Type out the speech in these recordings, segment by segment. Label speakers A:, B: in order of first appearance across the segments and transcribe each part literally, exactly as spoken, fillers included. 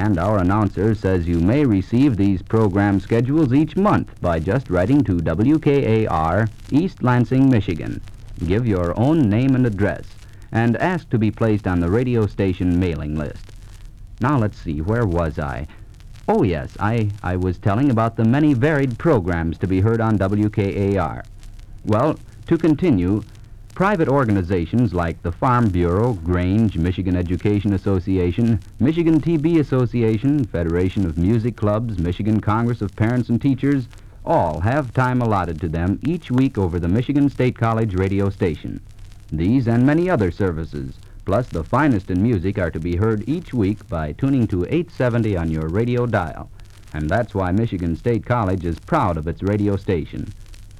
A: And our announcer says you may receive these program schedules each month by just writing to W K A R, East Lansing, Michigan. Give your own name and address, and ask to be placed on the radio station mailing list. Now let's see, where was I? Oh yes, I, I was telling about the many varied programs to be heard on W K A R. Well, to continue, private organizations like the Farm Bureau, Grange, Michigan Education Association, Michigan T B Association, Federation of Music Clubs, Michigan Congress of Parents and Teachers, all have time allotted to them each week over the Michigan State College radio station. These and many other services, plus the finest in music, are to be heard each week by tuning to eight seventy on your radio dial. And that's why Michigan State College is proud of its radio station.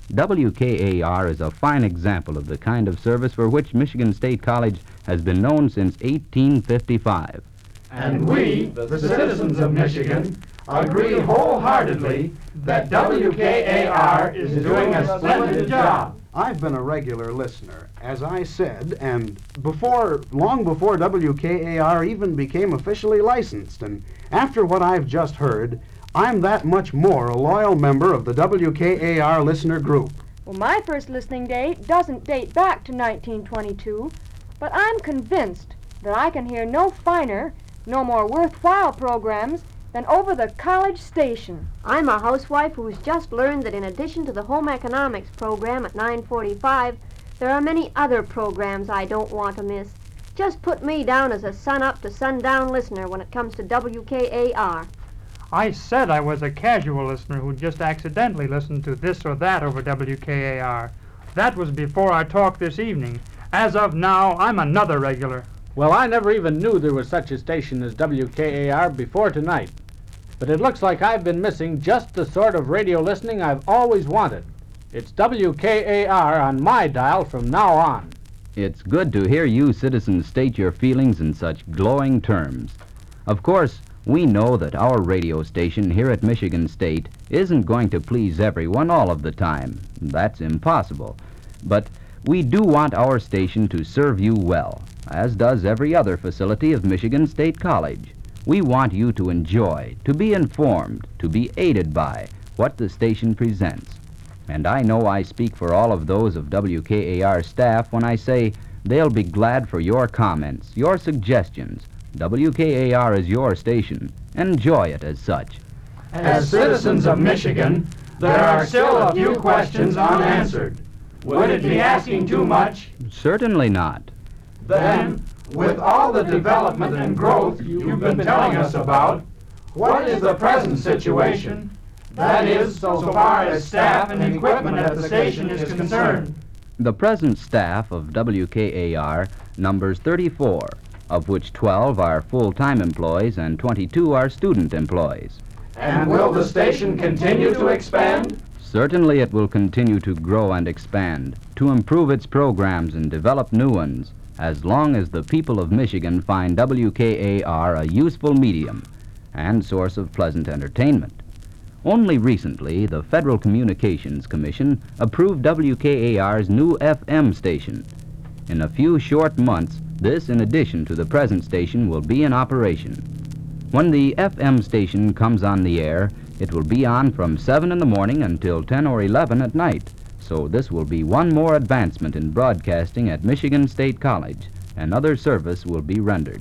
A: W K A R is a fine example of the kind of service for which Michigan State College has been known since eighteen fifty-five.
B: And we, the citizens of Michigan, agree wholeheartedly that W K A R is doing a splendid job.
C: I've been a regular listener, as I said, and before, long before W K A R even became officially licensed, and after what I've just heard, I'm that much more a loyal member of the W K A R listener group.
D: Well, my first listening date doesn't date back to nineteen twenty-two, but I'm convinced that I can hear no finer, no more worthwhile programs than over the college station.
E: I'm a housewife who's just learned that in addition to the home economics program at nine forty-five, there are many other programs I don't want to miss. Just put me down as a sun-up to sundown listener when it comes to W K A R.
F: I said I was a casual listener who just accidentally listened to this or that over W K A R. That was before our talk this evening. As of now, I'm another regular.
G: Well, I never even knew there was such a station as W K A R before tonight. But it looks like I've been missing just the sort of radio listening I've always wanted. It's W K A R on my dial from now on.
A: It's good to hear you citizens state your feelings in such glowing terms. Of course, we know that our radio station here at Michigan State isn't going to please everyone all of the time. That's impossible. But we do want our station to serve you well, as does every other facility of Michigan State College. We want you to enjoy, to be informed, to be aided by what the station presents. And I know I speak for all of those of W K A R staff when I say they'll be glad for your comments, your suggestions. W K A R is your station. Enjoy it as such.
B: As citizens of Michigan, there are still a few questions unanswered. Would it be asking too much?
A: Certainly not.
B: Then, with all the development and growth you've been telling us about, what is the present situation? That is, so far as staff and equipment at the station is concerned.
A: The present staff of W K A R numbers thirty-four, of which twelve are full-time employees and twenty-two are student employees.
B: And will the station continue to expand?
A: Certainly it will continue to grow and expand, to improve its programs and develop new ones, as long as the people of Michigan find W K A R a useful medium and source of pleasant entertainment. Only recently, the Federal Communications Commission approved W K A R's new F M station. In a few short months, this, in addition to the present station, will be in operation. When the F M station comes on the air, it will be on from seven in the morning until ten or eleven at night. So this will be one more advancement in broadcasting at Michigan State College. Another service will be rendered.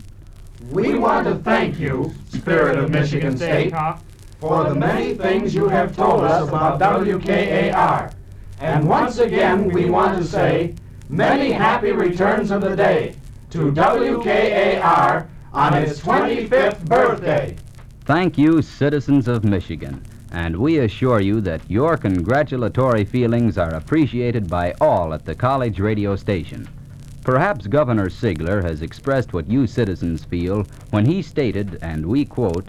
B: We want to thank you, Spirit of Michigan State, for the many things you have told us about W K A R. And once again, we want to say many happy returns of the day to W K A R on its twenty-fifth birthday.
A: Thank you, citizens of Michigan, and we assure you that your congratulatory feelings are appreciated by all at the college radio station. Perhaps Governor Sigler has expressed what you citizens feel when he stated, and we quote,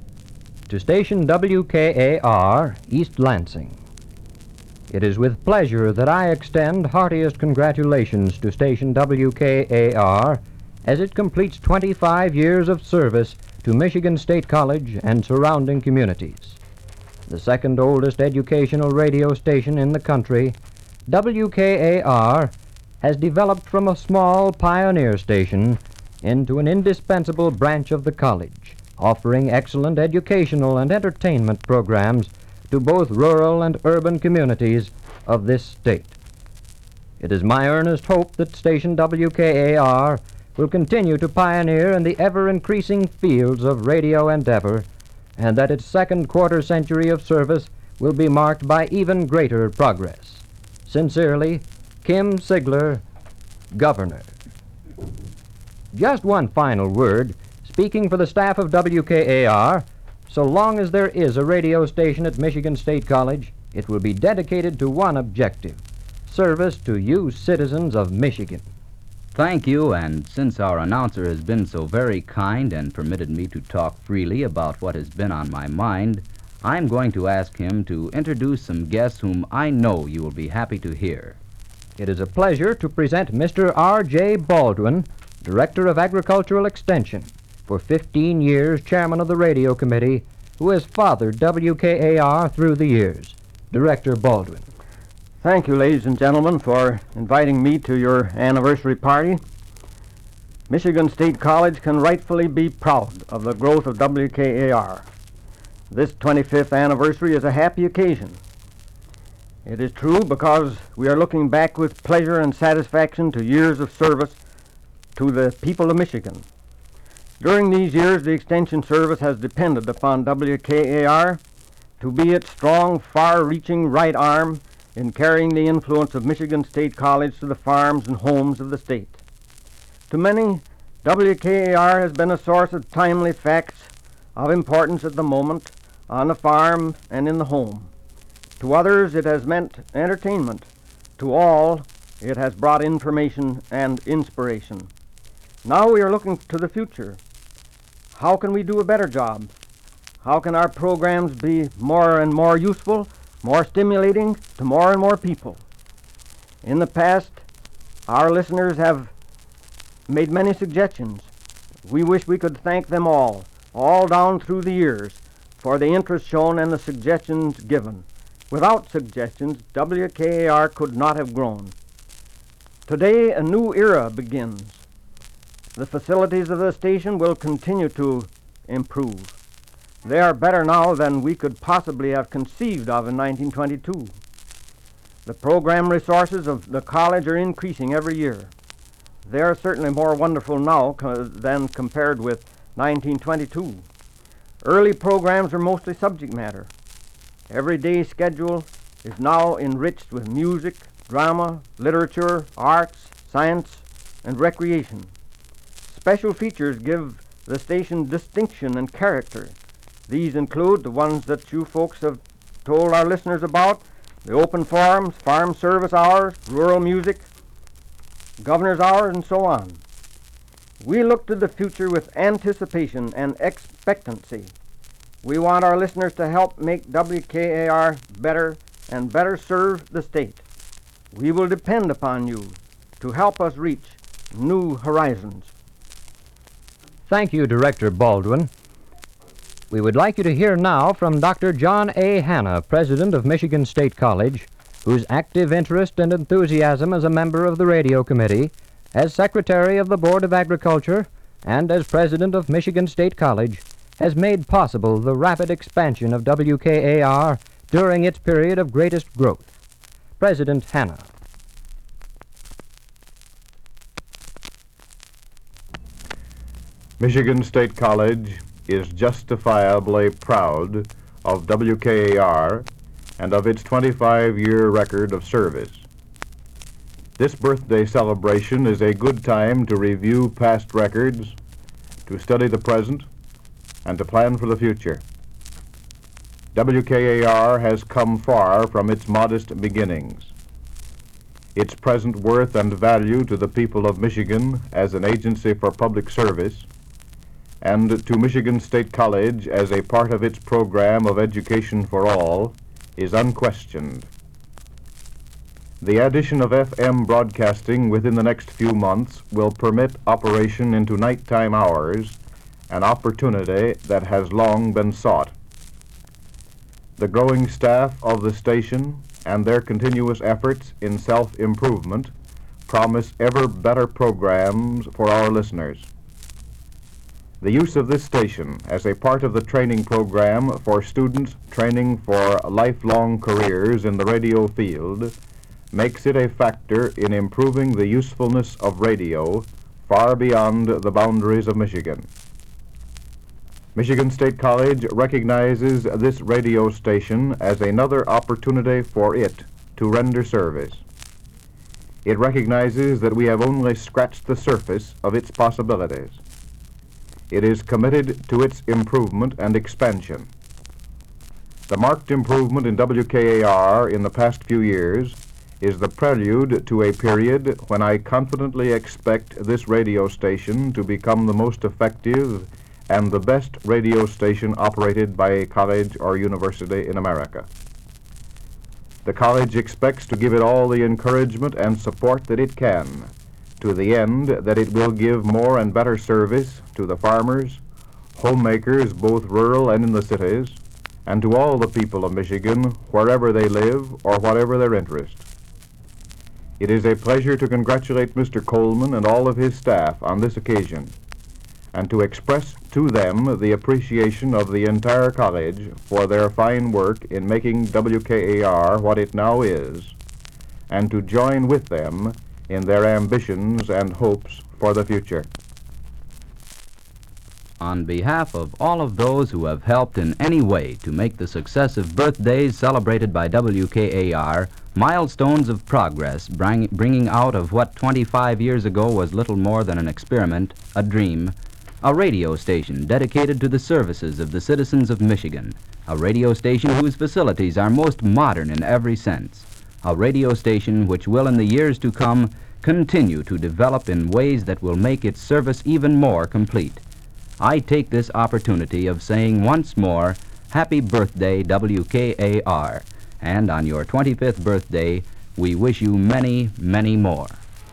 H: "To station W K A R, East Lansing. It is with pleasure that I extend heartiest congratulations to station W K A R as it completes twenty-five years of service to Michigan State College and surrounding communities. The second oldest educational radio station in the country, W K A R has developed from a small pioneer station into an indispensable branch of the college, offering excellent educational and entertainment programs to both rural and urban communities of this state. It is my earnest hope that station W K A R will continue to pioneer in the ever-increasing fields of radio endeavor, and that its second quarter century of service will be marked by even greater progress. Sincerely, Kim Sigler, Governor. Just one final word. Speaking for the staff of W K A R, so long as there is a radio station at Michigan State College, it will be dedicated to one objective: service to you citizens of Michigan.
A: Thank you, and since our announcer has been so very kind and permitted me to talk freely about what has been on my mind, I'm going to ask him to introduce some guests whom I know you will be happy to hear.
H: It is a pleasure to present Mister R J Baldwin, Director of Agricultural Extension, for fifteen years Chairman of the Radio Committee, who has fathered W K A R through the years. Director Baldwin.
I: Thank you, ladies and gentlemen, for inviting me to your anniversary party. Michigan State College can rightfully be proud of the growth of W K A R. This twenty-fifth anniversary is a happy occasion. It is true because we are looking back with pleasure and satisfaction to years of service to the people of Michigan. During these years, the Extension Service has depended upon W K A R to be its strong, far-reaching right arm in carrying the influence of Michigan State College to the farms and homes of the state. To many, W K A R has been a source of timely facts of importance at the moment on the farm and in the home. To others, it has meant entertainment. To all, it has brought information and inspiration. Now we are looking to the future. How can we do a better job? How can our programs be more and more useful, more stimulating to more and more people? In the past, our listeners have made many suggestions. We wish we could thank them all, all down through the years, for the interest shown and the suggestions given. Without suggestions, W K A R could not have grown. Today, a new era begins. The facilities of the station will continue to improve. They are better now than we could possibly have conceived of in nineteen twenty-two. The program resources of the college are increasing every year. They are certainly more wonderful now co- than compared with nineteen twenty-two. Early programs are mostly subject matter. Every day's schedule is now enriched with music, drama, literature, arts, science, and recreation. Special features give the station distinction and character. These include the ones that you folks have told our listeners about: the open forums, farm service hours, rural music, governor's hours, and so on. We look to the future with anticipation and expectancy. We want our listeners to help make W K A R better and better serve the state. We will depend upon you to help us reach new horizons.
H: Thank you, Director Baldwin. We would like you to hear now from Doctor John A. Hanna, President of Michigan State College, whose active interest and enthusiasm as a member of the Radio Committee, as Secretary of the Board of Agriculture, and as President of Michigan State College, has made possible the rapid expansion of W K A R during its period of greatest growth. President Hanna.
J: Michigan State College is justifiably proud of W K A R and of its twenty-five-year record of service. This birthday celebration is a good time to review past records, to study the present, and to plan for the future. W K A R has come far from its modest beginnings. Its present worth and value to the people of Michigan as an agency for public service, and to Michigan State College as a part of its program of education for all, is unquestioned. The addition of F M broadcasting within the next few months will permit operation into nighttime hours, an opportunity that has long been sought. The growing staff of the station and their continuous efforts in self-improvement promise ever better programs for our listeners. The use of this station as a part of the training program for students training for lifelong careers in the radio field makes it a factor in improving the usefulness of radio far beyond the boundaries of Michigan. Michigan State College recognizes this radio station as another opportunity for it to render service. It recognizes that we have only scratched the surface of its possibilities. It is committed to its improvement and expansion. The marked improvement in W K A R in the past few years is the prelude to a period when I confidently expect this radio station to become the most effective and the best radio station operated by a college or university in America. The college expects to give it all the encouragement and support that it can, to the end that it will give more and better service to the farmers, homemakers both rural and in the cities, and to all the people of Michigan, wherever they live or whatever their interest. It is a pleasure to congratulate Mister Coleman and all of his staff on this occasion, and to express to them the appreciation of the entire college for their fine work in making W K A R what it now is, and to join with them in their ambitions and hopes for the future.
A: On behalf of all of those who have helped in any way to make the successive birthdays celebrated by W K A R milestones of progress, bring, bringing out of what twenty-five years ago was little more than an experiment, a dream, a radio station dedicated to the services of the citizens of Michigan, a radio station whose facilities are most modern in every sense, a radio station which will in the years to come continue to develop in ways that will make its service even more complete. I take this opportunity of saying once more, Happy Birthday, W K A R, and on your twenty-fifth birthday, we wish you many, many more.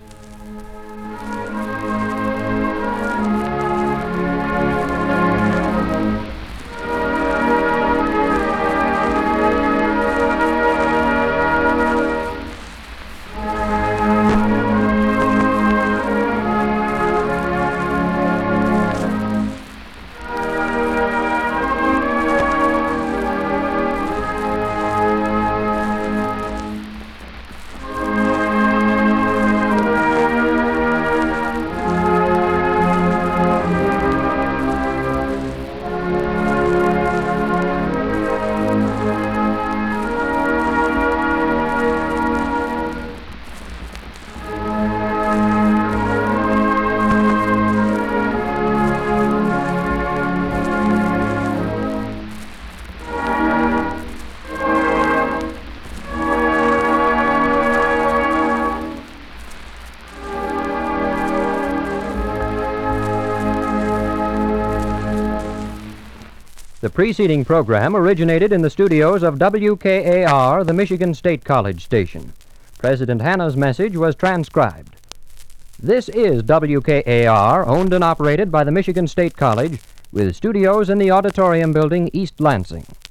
H: The preceding program originated in the studios of W K A R, the Michigan State College station. President Hanna's message was transcribed. This is W K A R, owned and operated by the Michigan State College, with studios in the Auditorium Building, East Lansing.